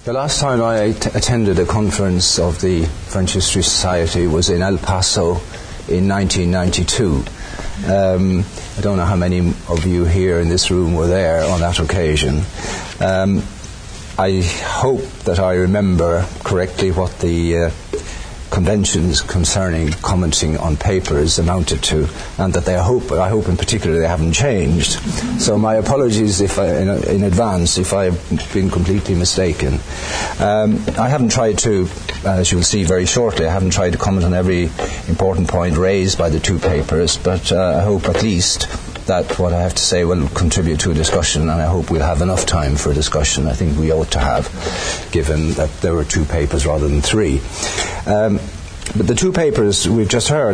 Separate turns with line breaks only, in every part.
The last time I attended a conference of the French History Society was in El Paso in 1992. I don't know how many of you here in this room were there on that occasion. I hope that I remember correctly what the conventions concerning commenting on papers amounted to, and that I hope in particular they haven't changed. So my apologies in advance if I have been completely mistaken. I haven't tried to, as you'll see very shortly, I haven't tried to comment on every important point raised by the two papers, but I hope at least that what I have to say will contribute to a discussion, and I hope we'll have enough time for a discussion. I think we ought to have, given that there were two papers rather than three. But the two papers we've just heard,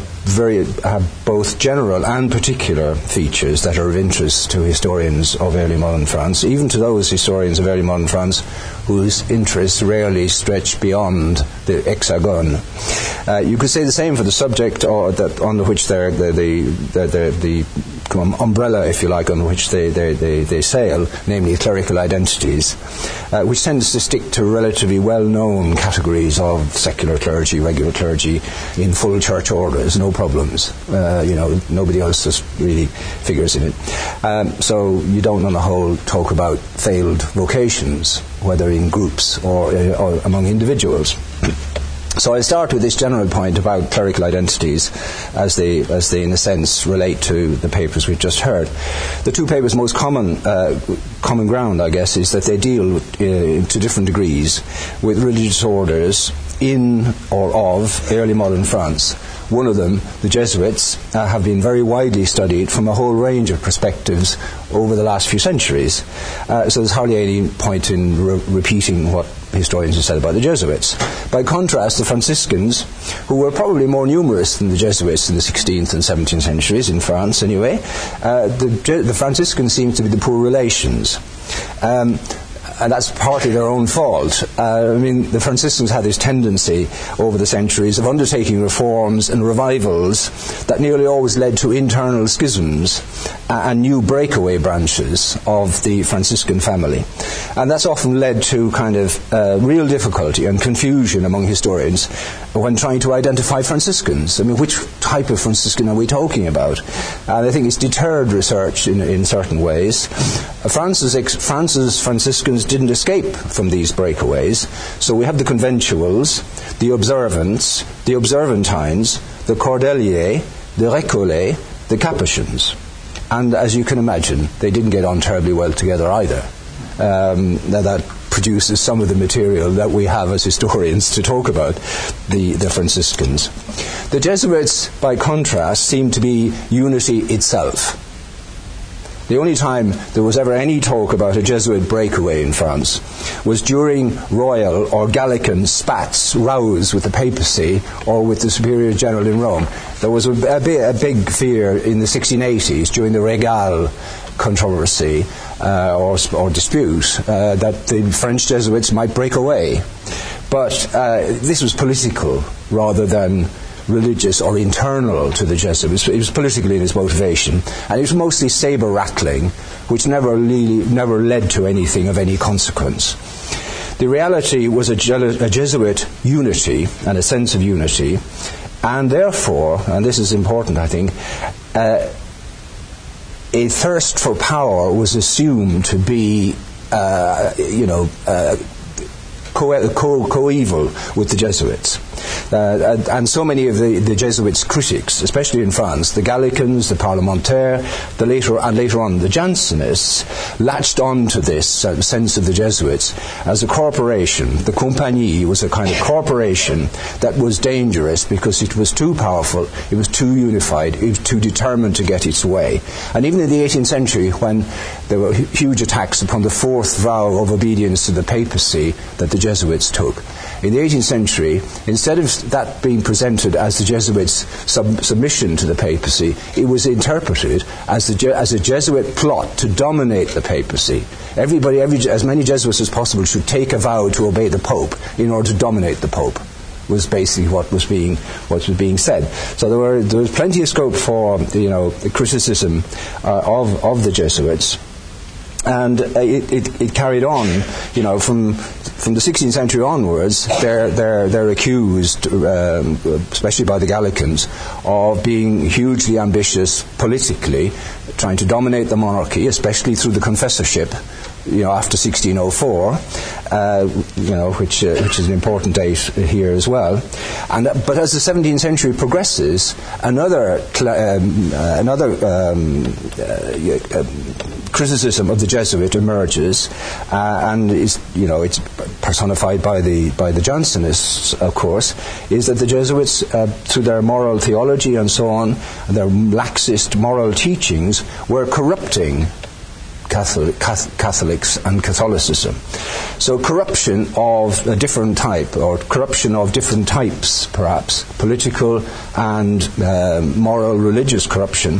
have both general and particular features that are of interest to historians of early modern France, even to those historians of early modern France whose interests rarely stretch beyond the Hexagone. You could say the same for the subject under which the umbrella, if you like, on which they sail, namely clerical identities, which tends to stick to relatively well-known categories of secular clergy, regular clergy, in full church orders, no problems. Nobody else just really figures in it. So you don't, on the whole, talk about failed vocations, whether in groups or among individuals. So I'll start with this general point about clerical identities as they in a sense relate to the papers we've just heard. The two papers' most common ground, I guess, is that they deal to different degrees with religious orders in or of early modern France. One of them, the Jesuits, have been very widely studied from a whole range of perspectives over the last few centuries. So there's hardly any point in repeating what historians have said about the Jesuits. By contrast, the Franciscans, who were probably more numerous than the Jesuits in the 16th and 17th centuries, in France anyway, the Franciscans seem to be the poor relations. And that's partly their own fault. The Franciscans had this tendency over the centuries of undertaking reforms and revivals that nearly always led to internal schisms and new breakaway branches of the Franciscan family. And that's often led to kind of real difficulty and confusion among historians when trying to identify Franciscans. Which type of Franciscan are we talking about? And I think it's deterred research in certain ways. France's Franciscans didn't escape from these breakaways. So we have the conventuals, the observants, the observantines, the Cordeliers, the Récollets, the Capuchins. And as you can imagine, they didn't get on terribly well together either. That produces some of the material that we have as historians to talk about the Franciscans. The Jesuits, by contrast, seem to be unity itself. The only time there was ever any talk about a Jesuit breakaway in France was during royal or Gallican spats, rows with the papacy or with the superior general in Rome. There was a big fear in the 1680s during the Regal controversy or dispute that the French Jesuits might break away. But this was political rather than religious or internal to the Jesuits. It was politically in its motivation, and it was mostly saber rattling, which never led to anything of any consequence. The reality was a Jesuit unity and a sense of unity, and therefore, and this is important, I think, a thirst for power was assumed to be, coeval with the Jesuits. And so many of the Jesuits' critics, especially in France, the Gallicans, the Parlementaires, later on the Jansenists, latched on to this sense of the Jesuits as a corporation. The Compagnie was a kind of corporation that was dangerous because it was too powerful, it was too unified, it was too determined to get its way. And even in the 18th century, when there were huge attacks upon the fourth vow of obedience to the papacy that the Jesuits took, in the 18th century, instead of that being presented as the Jesuits' submission to the papacy, it was interpreted as a Jesuit plot to dominate the papacy. As many Jesuits as possible should take a vow to obey the Pope in order to dominate the Pope, was basically what was being said. So there was plenty of scope for criticism of the Jesuits. And it carried on, from the 16th century onwards. They're accused, especially by the Gallicans, of being hugely ambitious politically, trying to dominate the monarchy, especially through the confessorship, after 1604, which is an important date here as well. But as the 17th century progresses, another criticism of the Jesuit emerges, and it's personified by the Jansenists, of course, is that the Jesuits, through their moral theology and so on, their laxist moral teachings, were corrupting Catholics and Catholicism. So corruption of a different type, or corruption of different types, perhaps, political and moral religious corruption,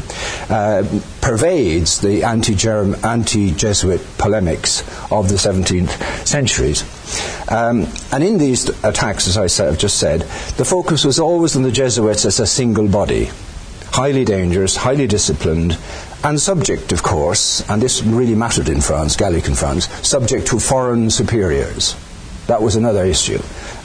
pervades the anti-Jesuit polemics of the 17th centuries. And in these attacks, as I've just said, the focus was always on the Jesuits as a single body, highly dangerous, highly disciplined, and subject, of course, and this really mattered in France, Gallican France, subject to foreign superiors. That was another issue.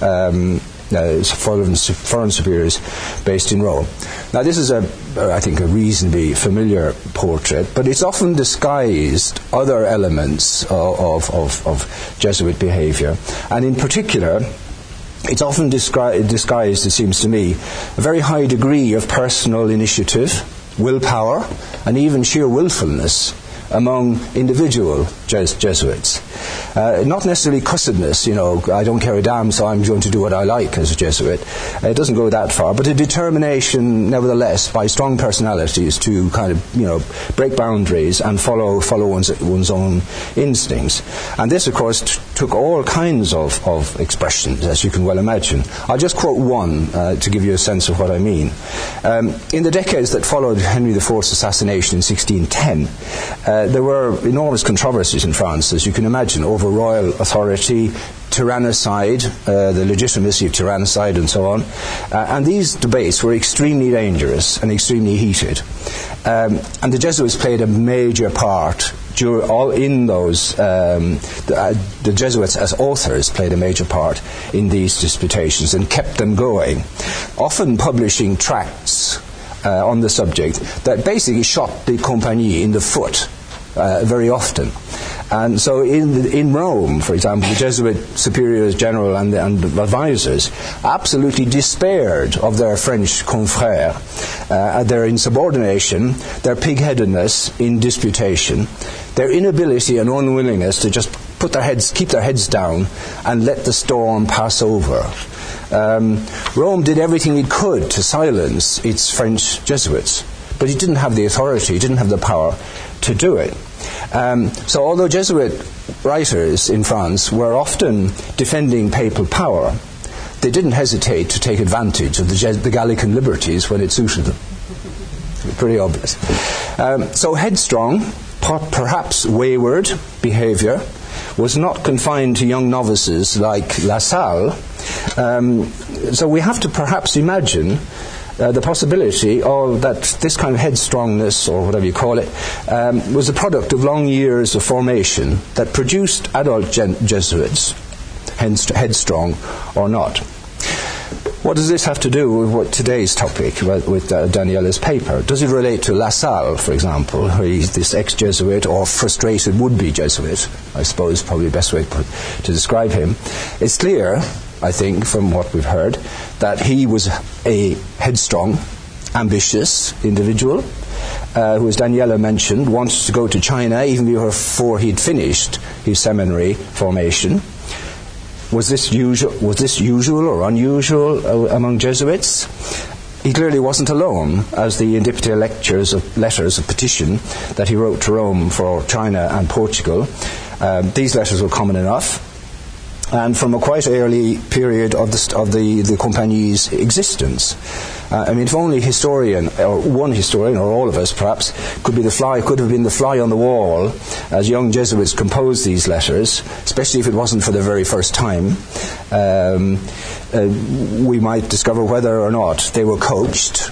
Foreign superiors based in Rome. Now, this is, I think, a reasonably familiar portrait, but it's often disguised other elements of Jesuit behavior, and in particular, it's often disguised, it seems to me, a very high degree of personal initiative, willpower, and even sheer willfulness among individual Jesuits. Not necessarily cussedness, I don't care a damn, so I'm going to do what I like as a Jesuit. It doesn't go that far, but a determination, nevertheless, by strong personalities to kind of, break boundaries and follow one's own instincts. And this, of course, took all kinds of expressions, as you can well imagine. I'll just quote one to give you a sense of what I mean. In the decades that followed Henry IV's assassination in 1610, there were enormous controversies in France, as you can imagine, over royal authority, tyrannicide, the legitimacy of tyrannicide, and so on. And these debates were extremely dangerous and extremely heated. And the Jesuits played a major part in those. The Jesuits as authors played a major part in these disputations and kept them going, often publishing tracts on the subject that basically shot the Compagnie in the foot very often. And so in Rome, for example, the Jesuit superiors general and advisors absolutely despaired of their French confrères, their insubordination, their pig-headedness in disputation, their inability and unwillingness to just keep their heads down and let the storm pass over. Rome did everything it could to silence its French Jesuits, but it didn't have the authority, it didn't have the power to do it. So although Jesuit writers in France were often defending papal power, they didn't hesitate to take advantage of the Gallican liberties when it suited them. Pretty obvious. So headstrong, perhaps wayward behavior was not confined to young novices like La Salle. So we have to perhaps imagine the possibility of that this kind of headstrongness, or whatever you call it, was a product of long years of formation that produced adult Jesuits, headstrong or not. What does this have to do with today's topic, with Daniela's paper? Does it relate to La Salle, for example, who is this ex-Jesuit or frustrated would-be Jesuit, I suppose probably the best way to describe him? It's clear, I think, from what we've heard, that he was a headstrong, ambitious individual who, as Daniela mentioned, wanted to go to China even before he'd finished his seminary formation. Was this usual or unusual among Jesuits? He clearly wasn't alone, as the Indipta letters of petition that he wrote to Rome for China and Portugal. These letters were common enough, and from a quite early period of the Compagnie's existence. If only one historian, or all of us perhaps, could have been the fly on the wall as young Jesuits composed these letters, especially if it wasn't for the very first time. We might discover whether or not they were coached,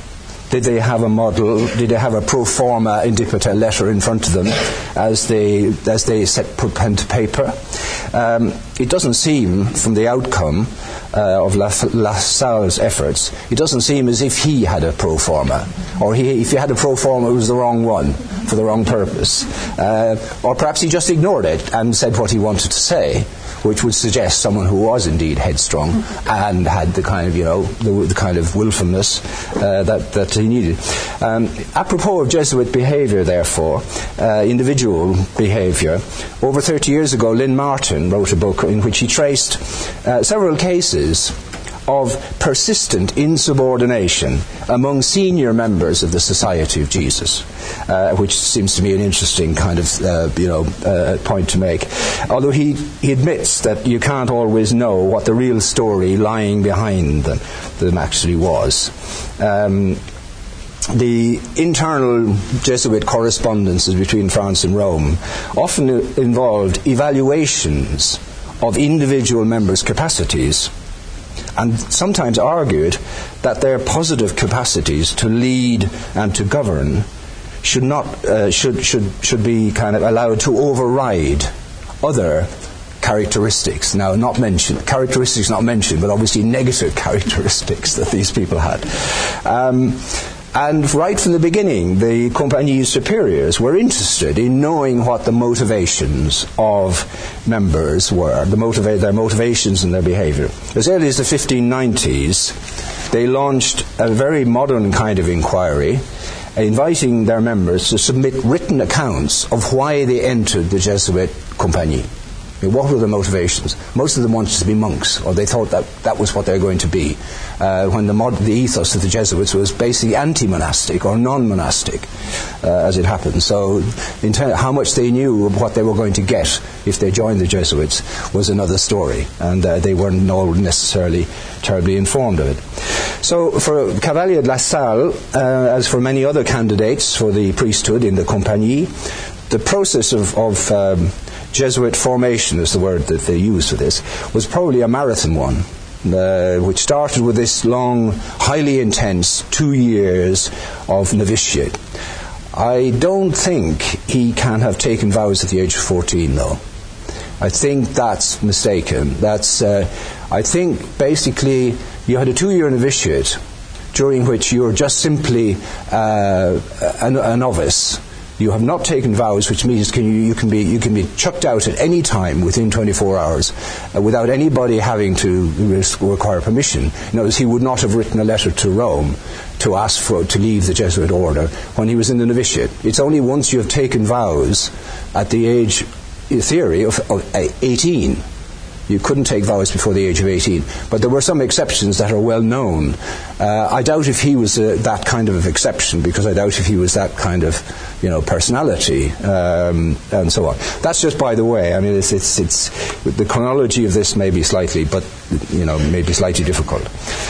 Did they have a model? Did they have a pro forma indipiter letter in front of them as they put pen to paper? It doesn't seem, from the outcome of Lassalle's efforts, it doesn't seem as if he had a pro forma, or if he had a pro forma, it was the wrong one for the wrong purpose, or perhaps he just ignored it and said what he wanted to say, which would suggest someone who was indeed headstrong and had the kind of, the kind of willfulness that he needed. Apropos of Jesuit behaviour, therefore, individual behaviour, over 30 years ago, Lynn Martin wrote a book in which he traced several cases of persistent insubordination among senior members of the Society of Jesus, which seems to me an interesting kind of point to make. Although he admits that you can't always know what the real story lying behind them actually was. The internal Jesuit correspondences between France and Rome often involved evaluations of individual members' capacities, and sometimes argued that their positive capacities to lead and to govern should be kind of allowed to override other characteristics. Now, characteristics not mentioned, but obviously negative characteristics that these people had. And right from the beginning, the Compagnie superiors were interested in knowing what the motivations of members were, their motivations and their behaviour. As early as the 1590s, they launched a very modern kind of inquiry, inviting their members to submit written accounts of why they entered the Jesuit Compagnie. What were the motivations? Most of them wanted to be monks, or they thought that was what they were going to be, when the ethos of the Jesuits was basically anti-monastic or non-monastic, as it happened. So how much they knew of what they were going to get if they joined the Jesuits was another story, and they weren't all necessarily terribly informed of it. So for Cavalier de La Salle, as for many other candidates for the priesthood in the Compagnie, the process of Jesuit formation is the word that they use for this, was probably a marathon one, which started with this long, highly intense 2 years of novitiate. I don't think he can have taken vows at the age of 14, though. I think that's mistaken. I think basically you had a 2-year novitiate during which you're just simply a novice. You have not taken vows, which means you can be chucked out at any time within 24 hours without anybody having to require permission. In other words, he would not have written a letter to Rome to ask to leave the Jesuit order when he was in the novitiate. It's only once you have taken vows at the age, in theory, of 18. You couldn't take vows before the age of 18. But there were some exceptions that are well known. I doubt if he was that kind of exception, because I doubt if he was that kind of, personality, and so on. That's just by the way. I mean, it's the chronology of this may be slightly, but maybe slightly difficult.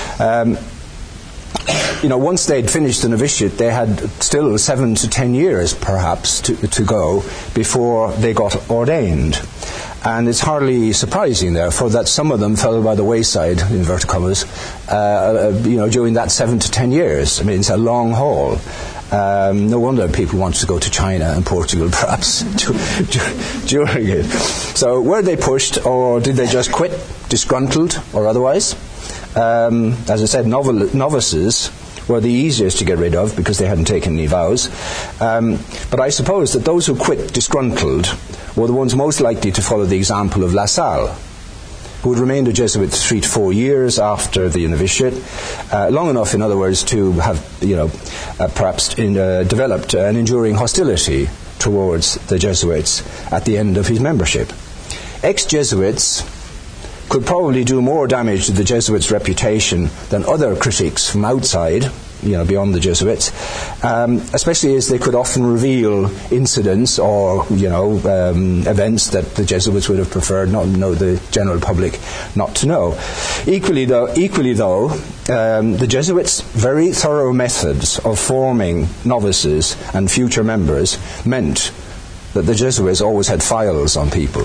Once they'd finished the novitiate, they had still 7 to 10 years, perhaps, to go before they got ordained. And it's hardly surprising, therefore, that some of them fell by the wayside, in inverted commas, during that 7 to 10 years. I mean, it's a long haul. No wonder people wanted to go to China and Portugal, perhaps, during it. So were they pushed, or did they just quit, disgruntled, or otherwise? As I said, novices were the easiest to get rid of because they hadn't taken any vows. But I suppose that those who quit disgruntled were the ones most likely to follow the example of La Salle, who had remained a Jesuit 3 to 4 years after the novitiate, long enough, in other words, to have, perhaps developed an enduring hostility towards the Jesuits at the end of his membership. Ex-Jesuits could probably do more damage to the Jesuits' reputation than other critics from outside, beyond the Jesuits, especially as they could often reveal incidents or, events that the Jesuits would have preferred the general public not to know. Equally though, the Jesuits' very thorough methods of forming novices and future members meant that the Jesuits always had files on people.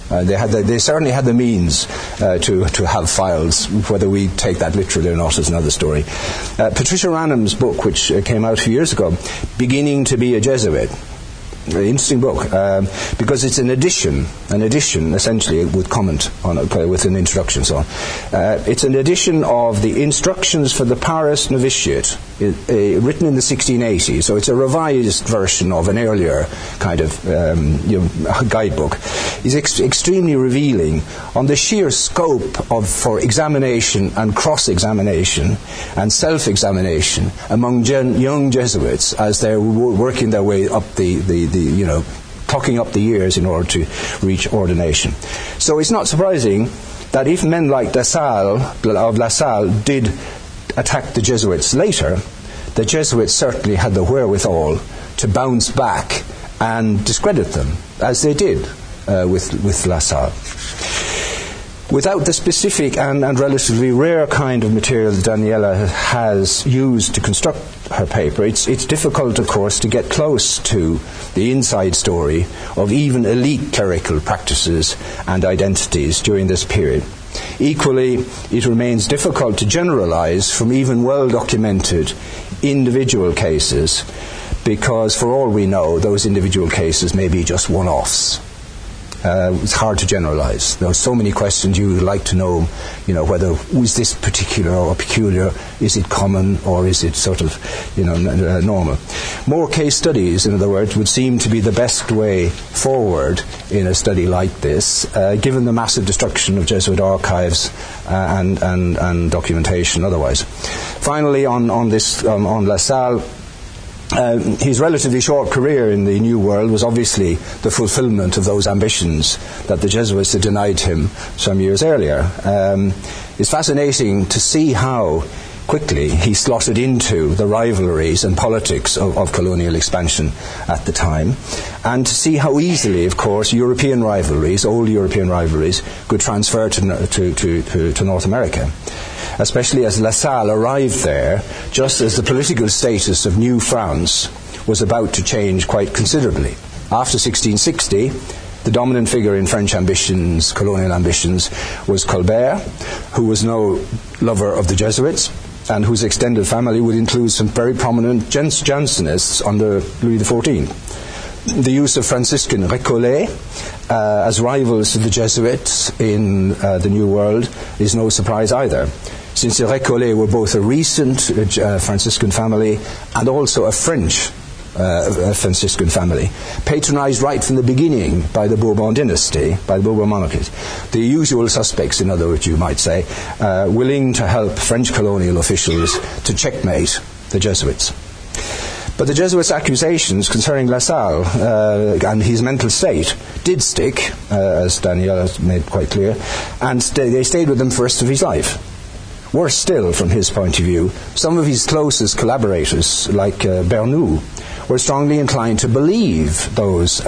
They certainly had the means to have files. Whether we take that literally or not is another story. Patricia Ranham's book, which came out a few years ago, Beginning to be a Jesuit, an interesting book, because it's an edition essentially with comment on it, with an introduction, so on. It's an edition of the instructions for the Paris novitiate, written in the 1680s, so it's a revised version of an earlier kind of guidebook. It's extremely revealing on the sheer scope for examination and cross-examination and self-examination among young Jesuits as they're working their way up clocking up the years in order to reach ordination. So it's not surprising that if men like La Salle did attack the Jesuits later, the Jesuits certainly had the wherewithal to bounce back and discredit them, as they did with La Salle. Without the specific and relatively rare kind of material that Daniela has used to construct her paper, it's difficult, of course, to get close to the inside story of even elite clerical practices and identities during this period. Equally, it remains difficult to generalize from even well-documented individual cases, because for all we know, those individual cases may be just one-offs. It's hard to generalize. There are so many questions you would like to know, whether is this particular or peculiar, is it common, or is it sort of, normal. More case studies, in other words, would seem to be the best way forward in a study like this, given the massive destruction of Jesuit archives and documentation otherwise. Finally, on La Salle, his relatively short career in the New World was obviously the fulfillment of those ambitions that the Jesuits had denied him some years earlier. It's fascinating to see how quickly he slotted into the rivalries and politics of colonial expansion at the time, and to see how easily, of course, old European rivalries could transfer to North America. Especially as La Salle arrived there just as the political status of New France was about to change quite considerably. After 1660, the dominant figure in French colonial ambitions, was Colbert, who was no lover of the Jesuits, and whose extended family would include some very prominent Jansenists under Louis XIV. The use of Franciscan Récollets as rivals to the Jesuits in the New World is no surprise either, since the Récollets were both a recent Franciscan family and also a French Franciscan family, patronized right from the beginning by the Bourbon dynasty, by the Bourbon monarchy. The usual suspects, in other words, you might say, willing to help French colonial officials to checkmate the Jesuits. But the Jesuits' accusations concerning La Salle and his mental state did stick, as Daniela made quite clear, and they stayed with him for the rest of his life. Worse still, from his point of view, some of his closest collaborators, like Bernoux, were strongly inclined to believe those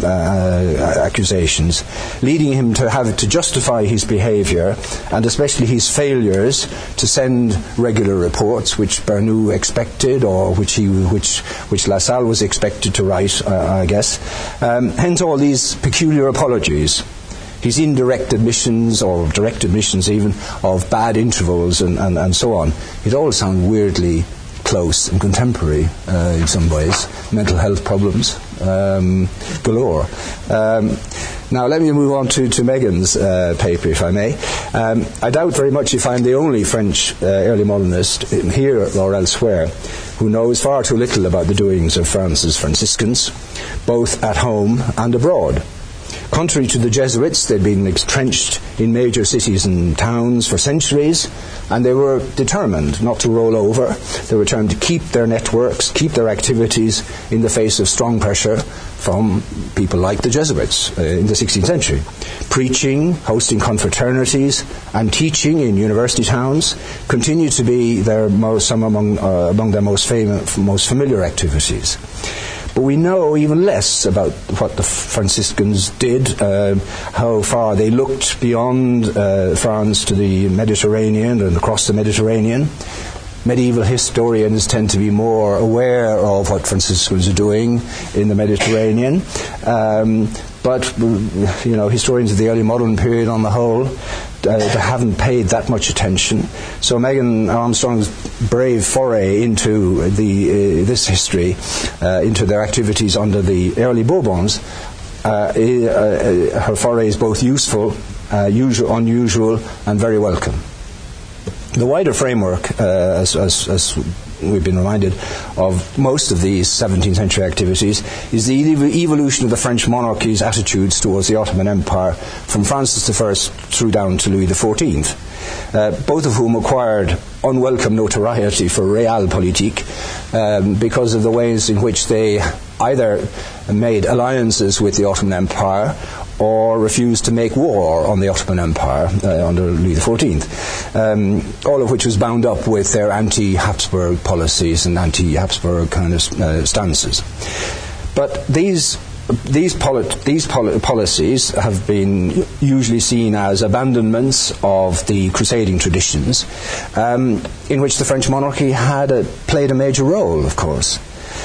accusations, leading him to have to justify his behavior, and especially his failures to send regular reports, which Bernoux expected, or which La Salle was expected to write, I guess. Hence all these peculiar apologies. His indirect admissions, or direct admissions even, of bad intervals and so on. It all sounds weirdly close and contemporary in some ways. Mental health problems galore. Now let me move on to Megan's paper, if I may. I doubt very much if I'm the only French early modernist here or elsewhere who knows far too little about the doings of France's Franciscans, both at home and abroad. Contrary to the Jesuits, they'd been entrenched in major cities and towns for centuries, and they were determined not to roll over. They were determined to keep their networks, keep their activities in the face of strong pressure from people like the Jesuits in the 16th century. Preaching, hosting confraternities, and teaching in university towns continued to be some among their most familiar activities. But we know even less about what the Franciscans did, how far they looked beyond France to the Mediterranean and across the Mediterranean. Medieval historians tend to be more aware of what Franciscans are doing in the Mediterranean. but historians of the early modern period on the whole haven't paid that much attention. So Megan Armstrong's brave foray into this history, into their activities under the early Bourbons, her foray is both useful, unusual, and very welcome. The wider framework, as we've been reminded of most of these 17th century activities, is the evolution of the French monarchy's attitudes towards the Ottoman Empire from Francis I through down to Louis XIV, both of whom acquired unwelcome notoriety for realpolitik because of the ways in which they either made alliances with the Ottoman Empire or refused to make war on the Ottoman Empire under Louis XIV, all of which was bound up with their anti-Habsburg policies and anti-Habsburg kind of stances. But these policies have been usually seen as abandonments of the crusading traditions, in which the French monarchy had played a major role, of course.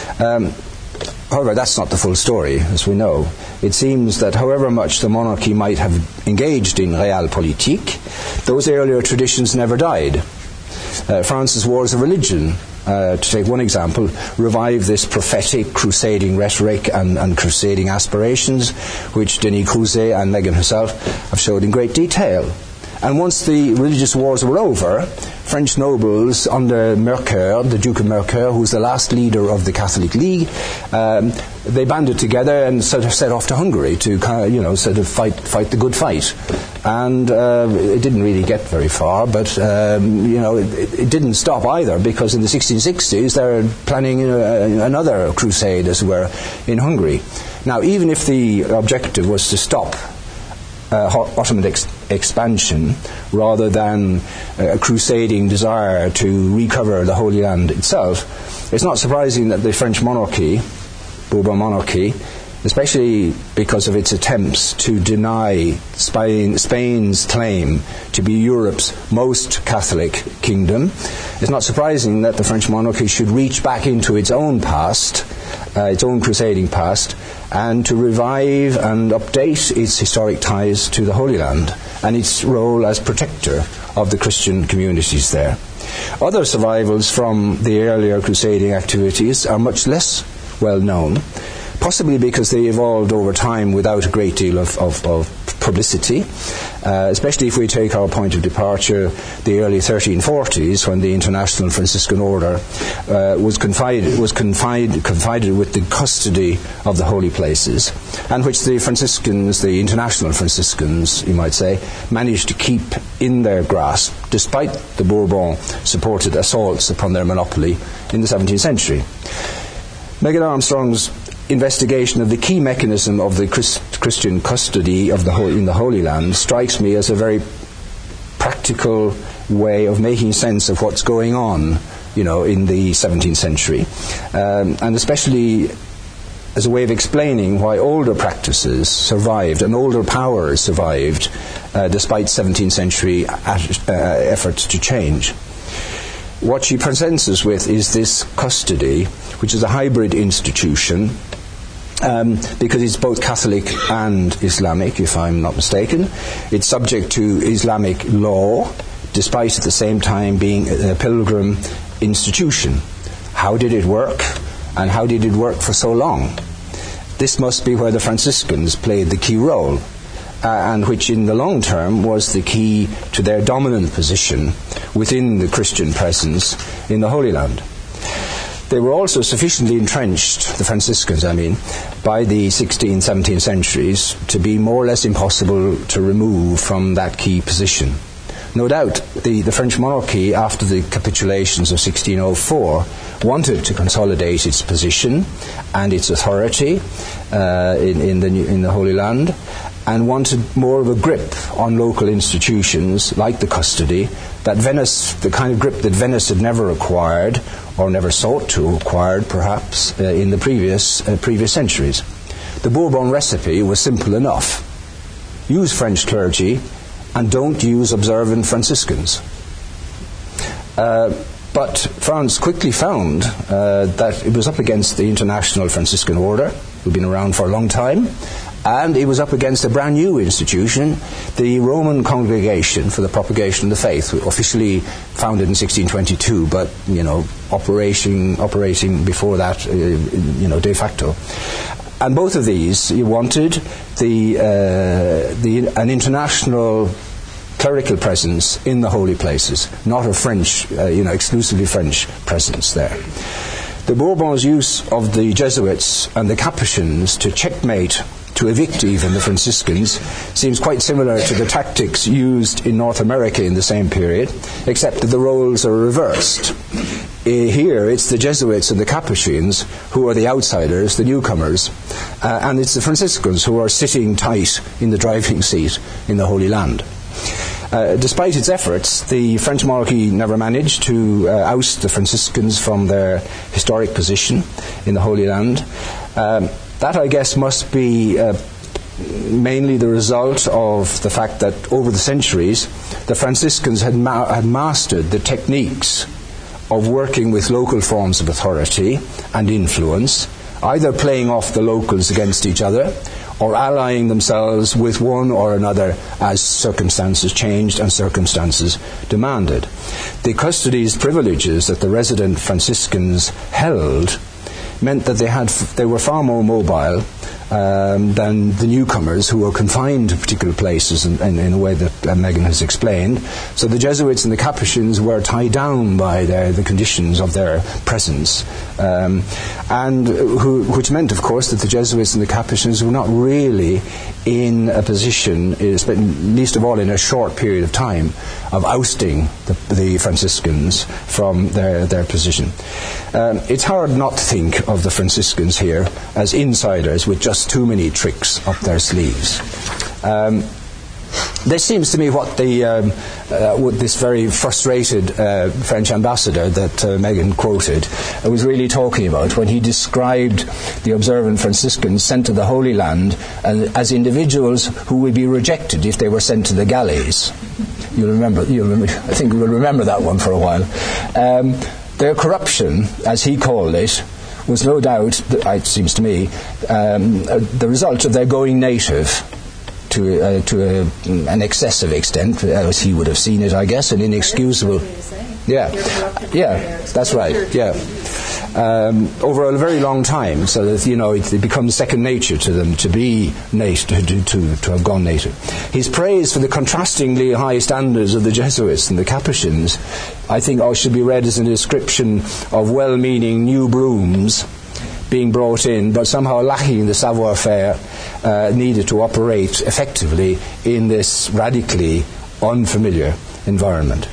However, that's not the full story, as we know. It seems that however much the monarchy might have engaged in realpolitik, those earlier traditions never died. France's wars of religion, to take one example, revived this prophetic crusading rhetoric and crusading aspirations, which Denis Crouzet and Megan herself have showed in great detail. And once the religious wars were over, French nobles under Mercoeur, the Duke of Mercoeur, who was the last leader of the Catholic League, they banded together and sort of set off to Hungary to fight the good fight. And it didn't really get very far, but it didn't stop either, because in the 1660s they were planning another crusade, as it were, in Hungary. Now, even if the objective was to stop Ottoman expansion rather than a crusading desire to recover the Holy Land itself, it's not surprising that the French monarchy, Bourbon monarchy, especially because of its attempts to deny Spain's claim to be Europe's most Catholic kingdom, it's not surprising that the French monarchy should reach back into its own past, its own crusading past, and to revive and update its historic ties to the Holy Land and its role as protector of the Christian communities there. Other survivals from the earlier crusading activities are much less well known, possibly because they evolved over time without a great deal of publicity, especially if we take our point of departure the early 1340s, when the International Franciscan Order was confided with the custody of the holy places, and which the Franciscans, the International Franciscans, you might say, managed to keep in their grasp despite the Bourbon-supported assaults upon their monopoly in the 17th century. Megan Armstrong's investigation of the key mechanism of the Christian custody of in the Holy Land strikes me as a very practical way of making sense of what's going on, in the 17th century, and especially as a way of explaining why older practices survived and older powers survived despite 17th century efforts to change. What she presents us with is this custody, which is a hybrid institution, because it's both Catholic and Islamic, if I'm not mistaken. It's subject to Islamic law, despite at the same time being a pilgrim institution. How did it work, and how did it work for so long? This must be where the Franciscans played the key role, and which in the long term was the key to their dominant position within the Christian presence in the Holy Land. They were also sufficiently entrenched, the Franciscans by the 16th, 17th centuries, to be more or less impossible to remove from that key position. No doubt the French monarchy, after the capitulations of 1604, wanted to consolidate its position and its authority in the Holy Land, and wanted more of a grip on local institutions like the custody, the kind of grip that Venice had never acquired, or never sought to acquire, perhaps, in the previous centuries. The Bourbon recipe was simple enough. Use French clergy and don't use observant Franciscans. But France quickly found that it was up against the International Franciscan Order, who'd been around for a long time, and he was up against a brand new institution, the Roman Congregation for the Propagation of the Faith, officially founded in 1622, but operating before that, de facto. And both of these, you wanted an international clerical presence in the holy places, not a French, exclusively French presence there. The Bourbons' use of the Jesuits and the Capuchins to checkmate, to evict even the Franciscans, seems quite similar to the tactics used in North America in the same period, except that the roles are reversed. Here it's the Jesuits and the Capuchins who are the outsiders, the newcomers, and it's the Franciscans who are sitting tight in the driving seat in the Holy Land. Despite its efforts, the French monarchy never managed to oust the Franciscans from their historic position in the Holy Land. That, I guess, must be mainly the result of the fact that over the centuries, the Franciscans had mastered the techniques of working with local forms of authority and influence, either playing off the locals against each other or allying themselves with one or another as circumstances changed and circumstances demanded. The custody's privileges that the resident Franciscans held meant that they were far more mobile than the newcomers who were confined to particular places in a way that Megan has explained. So the Jesuits and the Capuchins were tied down by the conditions of their presence, which meant, of course, that the Jesuits and the Capuchins were not really in a position, least of all in a short period of time, of ousting the Franciscans from their position. It's hard not to think of the Franciscans here as insiders with just too many tricks up their sleeves. This seems to me what this very frustrated French ambassador that Megan quoted was really talking about when he described the observant Franciscans sent to the Holy Land as individuals who would be rejected if they were sent to the galleys. You'll remember. I think we'll remember that one for a while. Their corruption, as he called it, was no doubt, it seems to me, the result of their going native to an excessive extent, as he would have seen it, I guess, an inexcusable. Yeah, that's right. Yeah, over a very long time, so that it becomes second nature to them to be native, to have gone native. His praise for the contrastingly high standards of the Jesuits and the Capuchins, I think, should be read as a description of well-meaning new brooms being brought in, but somehow lacking the savoir-faire needed to operate effectively in this radically unfamiliar environment.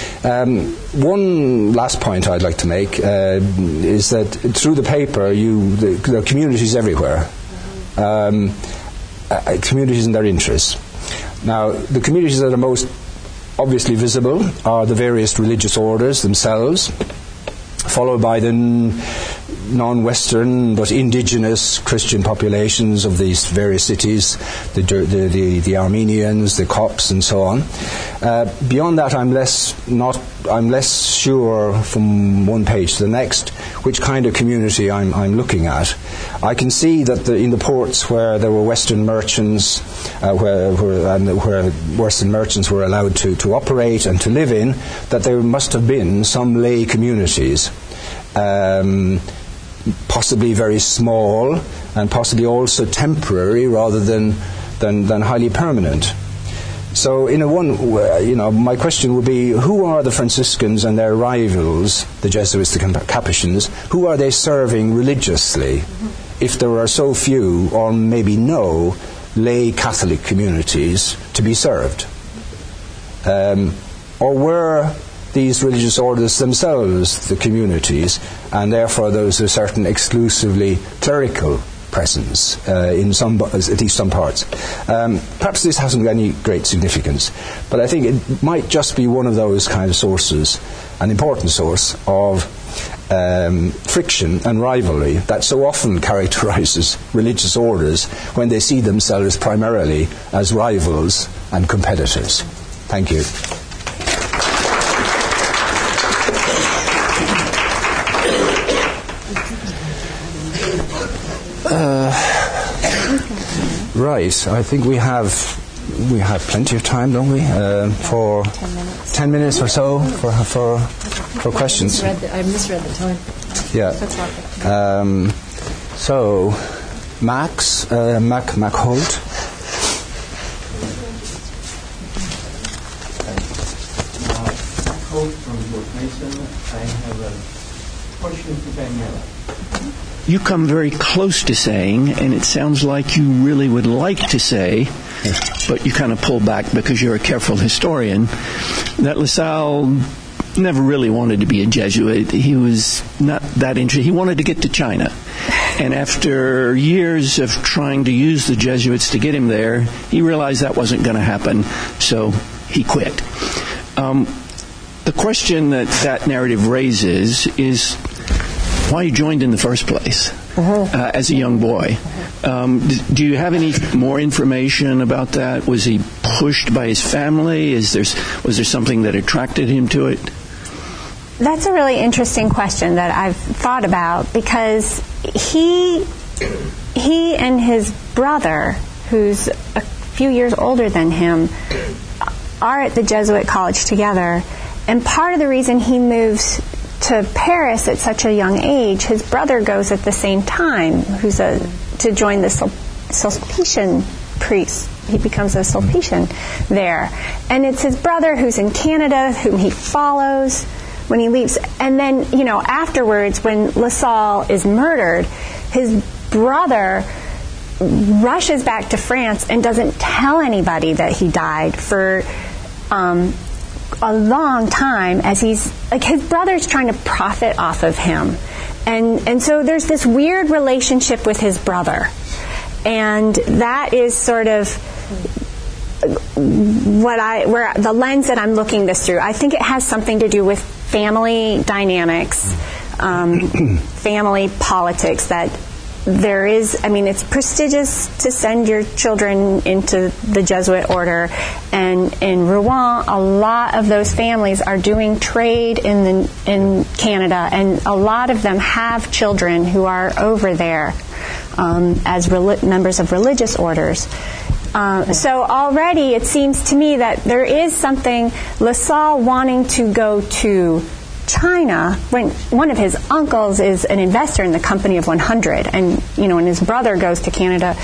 One last point I'd like to make is that through the paper, there are communities everywhere, communities and their interests. Now, the communities that are most obviously visible are the various religious orders themselves, followed by the non-Western but indigenous Christian populations of these various cities, the Armenians, the Copts, and so on. Beyond that, I'm less sure from one page to the next which kind of community I'm looking at. I can see that in the ports where there were Western merchants, where Western merchants were allowed to operate and to live in, that there must have been some lay communities. Possibly very small and possibly also temporary rather than highly permanent. So my question would be, who are the Franciscans and their rivals, the Jesuits, the Capuchins, who are they serving religiously if there are so few or maybe no lay Catholic communities to be served? Or were these religious orders themselves the communities, and therefore there was a certain exclusively clerical presence in at least some parts. Perhaps this hasn't any great significance, but I think it might just be one of those kind of sources, an important source of friction and rivalry that so often characterizes religious orders when they see themselves primarily as rivals and competitors. Thank you. Right. I think we have plenty of time, don't we? For 10 minutes or so for questions.
I misread the time.
Yeah. So, Max Holt.
Holt from George Mason. I have a question for Daniela.
You come very close to saying, and it sounds like you really would like to say, but you kind of pull back because you're a careful historian, that LaSalle never really wanted to be a Jesuit. He was not that interested. He wanted to get to China. And after years of trying to use the Jesuits to get him there, he realized that wasn't going to happen, so he quit. The question that narrative raises is why you joined in the first place as a young boy. Do you have any more information about that? Was he pushed by his family? Was there something that attracted him to it?
That's a really interesting question that I've thought about, because he and his brother, who's a few years older than him, are at the Jesuit college together. And part of the reason he moves to Paris at such a young age, his brother goes at the same time, to join the Sulpician priest. He becomes a Sulpician there. And it's his brother who's in Canada, whom he follows when he leaves. And then, afterwards, when LaSalle is murdered, his brother rushes back to France and doesn't tell anybody that he died for a long time, as his brother's trying to profit off of him. And so there's this weird relationship with his brother. And that is sort of where the lens that I'm looking this through. I think it has something to do with family dynamics, family politics, that there is, it's prestigious to send your children into the Jesuit order, and in Rouen, a lot of those families are doing trade in Canada, and a lot of them have children who are over there as members of religious orders. So already it seems to me that there is something, LaSalle wanting to go to China, when one of his uncles is an investor in the Company of 100, and when his brother goes to Canada,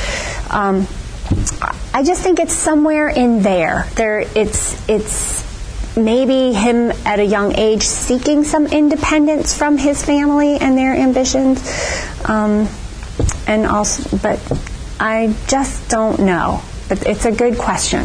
I just think it's somewhere in there. It's maybe him at a young age seeking some independence from his family and their ambitions, but I just don't know. But it's a good question.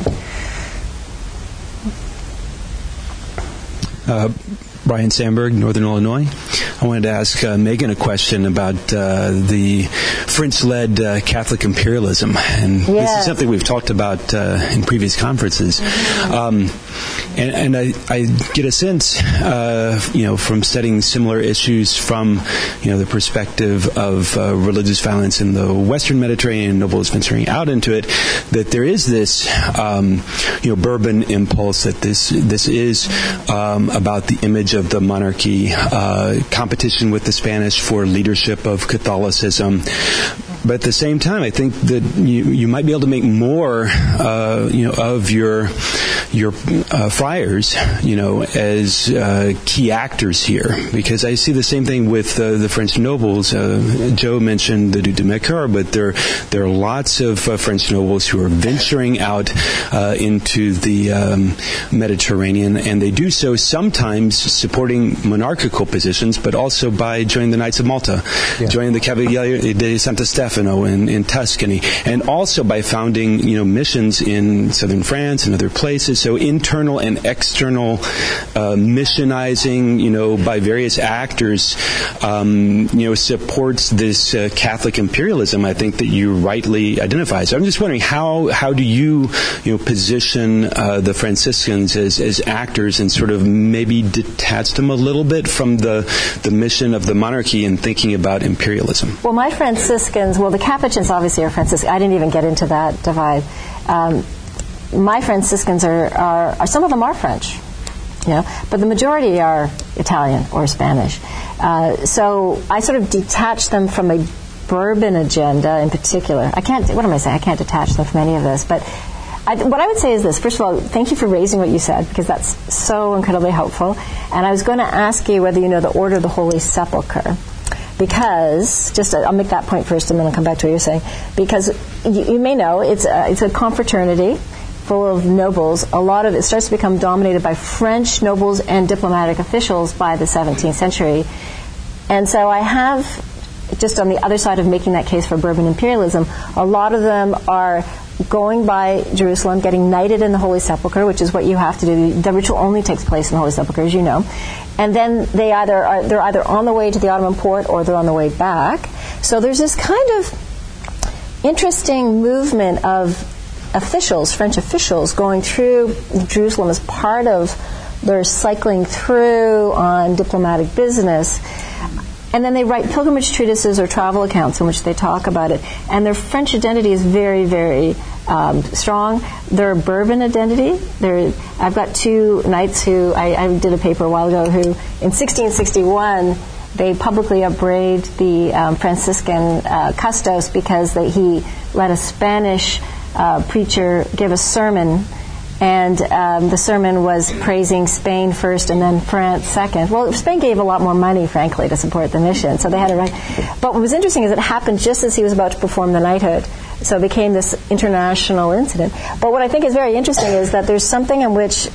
Brian Sandberg, Northern Illinois. I wanted to ask Megan a question about the French-led Catholic imperialism, and this is something we've talked about in previous conferences. And I get a sense, from studying similar issues from, the perspective of religious violence in the Western Mediterranean, Noble venturing out into it, that there is this, Bourbon impulse, that this is about the image of the monarchy, competition with the Spanish for leadership of Catholicism. But at the same time, I think that you might be able to make more, of your friars, as key actors here, because I see the same thing with the French nobles. Joe mentioned the Duc de Mercoeur, but there are lots of French nobles who are venturing out into the Mediterranean, and they do so sometimes supporting monarchical positions, but also by joining the Knights of Malta, joining the Cavaliere di Santa Stefano in Tuscany, and also by founding missions in southern France and other places. So internal and external missionizing, by various actors, supports this Catholic imperialism, I think, that you rightly identify. So I'm just wondering, how do you, position the Franciscans as actors, and sort of maybe detach them a little bit from the mission of the monarchy and thinking about imperialism?
Well, my Franciscans, the Capuchins obviously are Franciscan. I didn't even get into that divide. My Franciscans are some of them are French, but the majority are Italian or Spanish. So I sort of detach them from a Bourbon agenda in particular. I can't detach them from any of this, but what I would say is this. First of all, thank you for raising what you said, because that's so incredibly helpful. And I was going to ask you whether you know the Order of the Holy Sepulchre. Because, I'll make that point first and then I'll come back to what you're saying. Because you may know, it's a confraternity full of nobles. A lot of it starts to become dominated by French nobles and diplomatic officials by the 17th century. And so I have, just on the other side of making that case for Bourbon imperialism, a lot of them are going by Jerusalem, getting knighted in the Holy Sepulchre, which is what you have to do. The ritual only takes place in the Holy Sepulchre, as you know. And then they're either on the way to the Ottoman port or they're on the way back. So there's this kind of interesting movement of French officials, going through Jerusalem as part of their cycling through on diplomatic business. And then they write pilgrimage treatises or travel accounts in which they talk about it. And their French identity is very, very strong. Their Bourbon identity, I've got two knights who, I did a paper a while ago, who in 1661, they publicly upbraided the Franciscan Custos because he let a Spanish preacher give a sermon. And the sermon was praising Spain first and then France second. Well, Spain gave a lot more money, frankly, to support the mission, so they had it right. But what was interesting is it happened just as he was about to perform the knighthood. So it became this international incident. But what I think is very interesting is that there's something in which,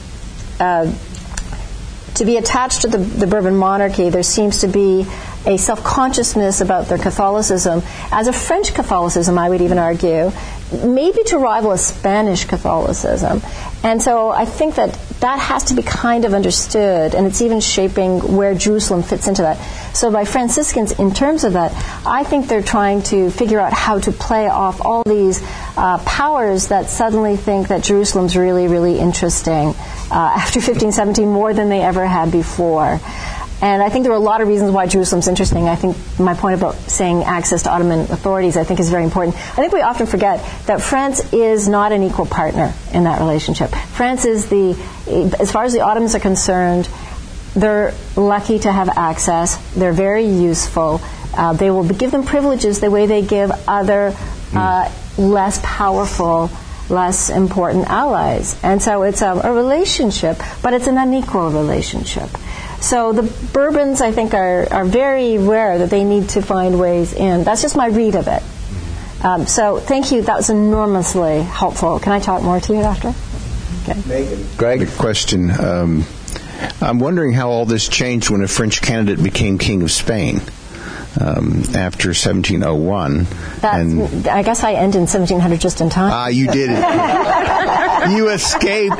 to be attached to the Bourbon monarchy, there seems to be a self-consciousness about their Catholicism. As a French Catholicism, I would even argue, maybe to rival a Spanish Catholicism. And so I think that has to be kind of understood, and it's even shaping where Jerusalem fits into that. So by Franciscans, in terms of that, I think they're trying to figure out how to play off all these powers that suddenly think that Jerusalem's really, really interesting after 1517, more than they ever had before. And I think there are a lot of reasons why Jerusalem's interesting. I think my point about saying access to Ottoman authorities, I think, is very important. I think we often forget that France is not an equal partner in that relationship. France is as far as the Ottomans are concerned, they're lucky to have access. They're very useful. They will give them privileges the way they give other less powerful, less important allies. And so it's a relationship, but it's an unequal relationship. So the Bourbons, I think, are very rare that they need to find ways in. That's just my read of it. So thank you. That was enormously helpful. Can I talk more to you after? Okay.
Megan. Greg, a question. I'm wondering how all this changed when a French candidate became King of Spain after 1701.
I guess I ended in 1700 just in time.
You did it. You escaped.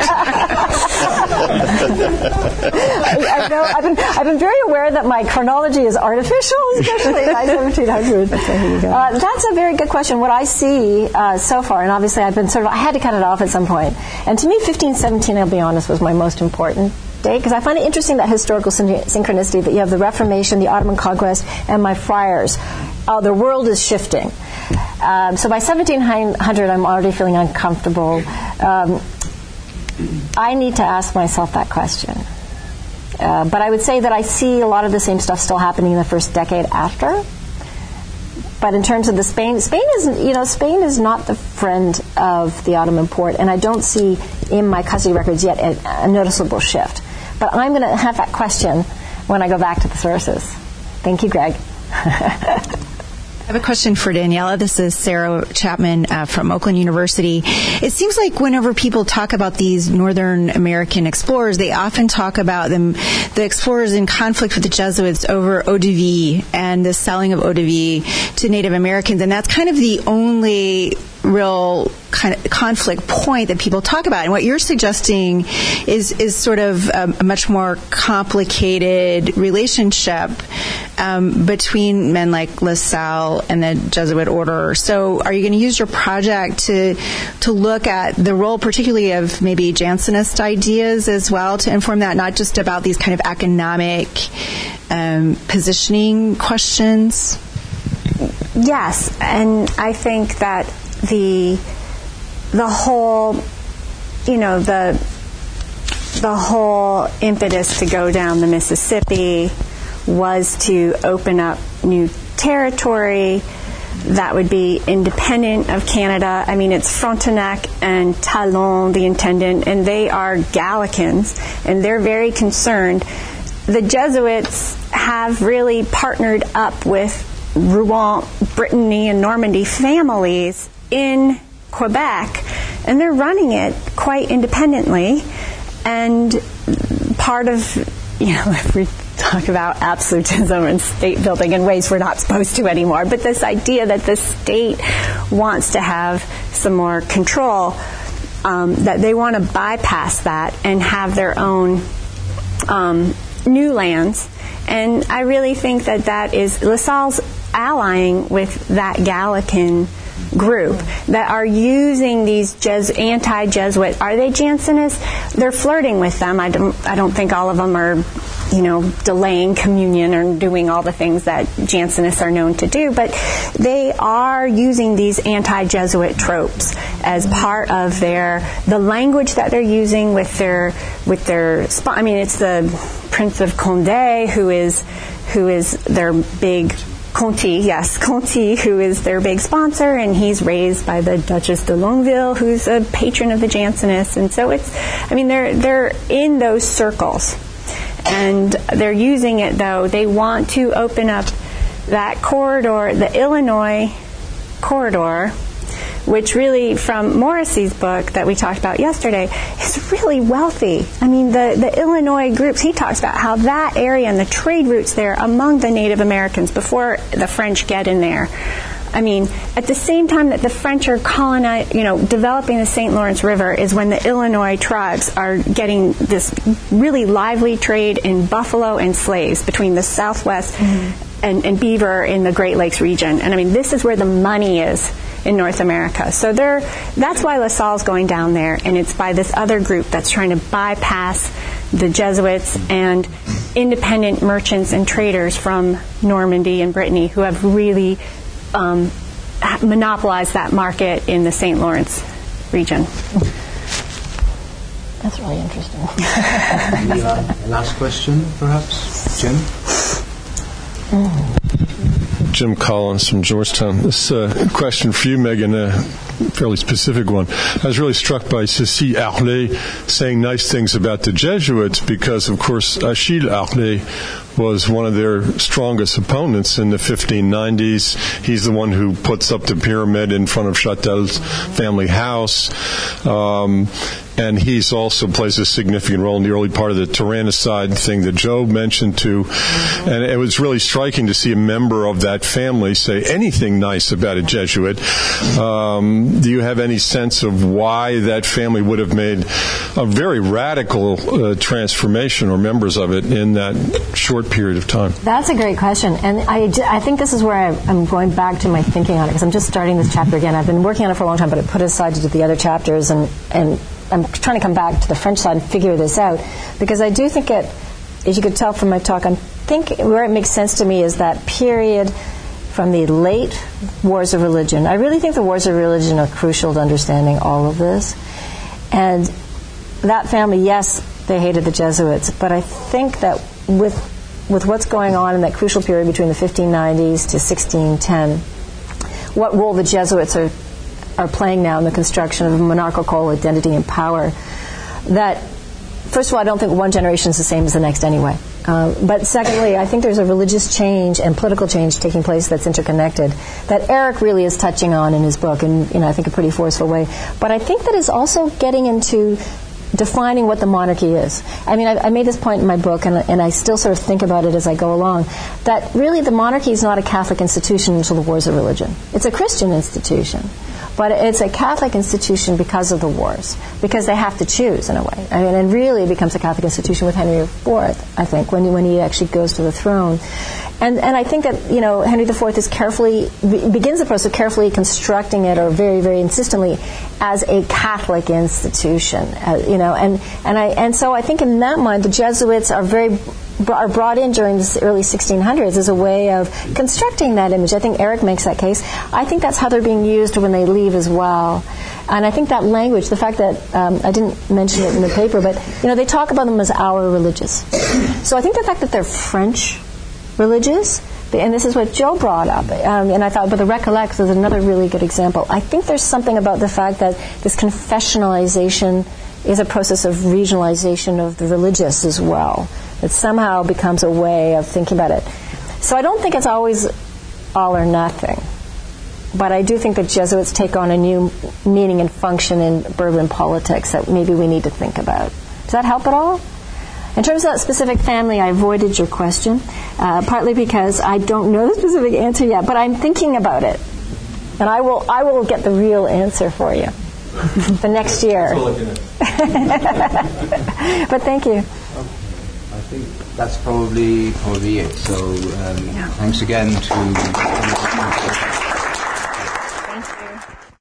I've been very aware that my chronology is artificial, especially by 1700. That's a very good question. What I see so far, and obviously I had to cut it off at some point. And to me, 1517, I'll be honest, was my most important day, because I find it interesting, that historical synchronicity, that you have the Reformation, the Ottoman conquest, and my friars. The world is shifting. So by 1700, I'm already feeling uncomfortable. I need to ask myself that question. But I would say that I see a lot of the same stuff still happening in the first decade after. But in terms of Spain is not the friend of the Ottoman port, and I don't see in my custody records yet a noticeable shift. But I'm going to have that question when I go back to the sources. Thank you, Greg.
I have a question for Daniela. This is Sarah Chapman from Oakland University. It seems like whenever people talk about these Northern American explorers, they often talk about the explorers in conflict with the Jesuits over eau de vie and the selling of eau de vie to Native Americans, and that's kind of the only real kind of conflict point that people talk about. And what you're suggesting is sort of a much more complicated relationship between men like La Salle and the Jesuit order. So are you going to use your project to look at the role particularly of maybe Jansenist ideas as well to inform that, not just about these kind of economic positioning questions?
Yes, and I think that the whole, the whole impetus to go down the Mississippi was to open up new territory, that would be independent of Canada. I mean, it's Frontenac and Talon, the intendant, and they are Gallicans, and they're very concerned. The Jesuits have really partnered up with Rouen, Brittany, and Normandy families in Quebec, and they're running it quite independently. And part of, if we talk about absolutism and state building in ways we're not supposed to anymore, but this idea that the state wants to have some more control, that they want to bypass that and have their own new lands. And I really think that is LaSalle's allying with that Gallican group that are using these anti-Jesuit. Are they Jansenists? They're flirting with them. I don't think all of them are, delaying communion or doing all the things that Jansenists are known to do, but they are using these anti-Jesuit tropes as part of the language that they're using with their. I mean, it's the Prince of Condé who is their big. Conti, who is their big sponsor, and he's raised by the Duchess de Longueville, who's a patron of the Jansenists. And so they're in those circles, and they're using it, though. They want to open up that corridor, the Illinois corridor, which really, from Morrissey's book that we talked about yesterday, is really wealthy. I mean, the Illinois groups, he talks about how that area and the trade routes there among the Native Americans before the French get in there. I mean, at the same time that the French are developing the St. Lawrence River is when the Illinois tribes are getting this really lively trade in buffalo and slaves between the Southwest and beaver in the Great Lakes region. And I mean, this is where the money is in North America. So that's why LaSalle's going down there, and it's by this other group that's trying to bypass the Jesuits and independent merchants and traders from Normandy and Brittany who have really monopolized that market in the St. Lawrence region.
That's really interesting.
Last question, perhaps? Jim?
Jim Collins from Georgetown. This question for you, Megan, a fairly specific one. I was really struck by Cécile Harlet saying nice things about the Jesuits because, of course, Achille Harlet was one of their strongest opponents in the 1590s. He's the one who puts up the pyramid in front of Châtel's family house. And he's also plays a significant role in the early part of the tyrannicide thing that Joe mentioned too. And it was really striking to see a member of that family say anything nice about a Jesuit. Do you have any sense of why that family would have made a very radical transformation, or members of it, in that short period of time?
That's a great question. And I think this is where I'm going back to my thinking on it, because I'm just starting this chapter again. I've been working on it for a long time, but I put it aside to do the other chapters, and I'm trying to come back to the French side and figure this out, because I do think as you could tell from my talk, I think where it makes sense to me is that period from the late Wars of Religion. I really think the Wars of Religion are crucial to understanding all of this. And that family, yes, they hated the Jesuits, but I think that with what's going on in that crucial period between the 1590s to 1610, what role the Jesuits are playing now in the construction of monarchical identity and power, that, first of all, I don't think one generation is the same as the next anyway. But secondly, I think there's a religious change and political change taking place that's interconnected, that Eric really is touching on in his book, and I think a pretty forceful way. But I think that is also getting into defining what the monarchy is. I mean, I made this point in my book, and I still sort of think about it as I go along, that really the monarchy is not a Catholic institution until the Wars of Religion. It's a Christian institution. But it's a Catholic institution because of the wars, because they have to choose in a way. I mean, and really it becomes a Catholic institution with Henry IV, I think, when he actually goes to the throne. And I think that, Henry IV begins the process of carefully constructing it, or very, very insistently, as a Catholic institution, and so I think in that mind the Jesuits are brought in during the early 1600s as a way of constructing that image. I think Eric makes that case. I think that's how they're being used when they leave as well. And I think that language, the fact that, I didn't mention it in the paper, but, they talk about them as our religious. So I think the fact that they're French religious and this is what Joe brought up, and I thought, but the Recollects is another really good example. I think there's something about the fact that this confessionalization is a process of regionalization of the religious as well. It somehow becomes a way of thinking about it. So I don't think it's always all or nothing. But I do think that Jesuits take on a new meaning and function in Bourbon politics that maybe we need to think about. Does that help at all? In terms of that specific family, I avoided your question, partly because I don't know the specific answer yet, but I'm thinking about it. And I will get the real answer for you the next year. But thank you.
I think that's probably it. So thanks again to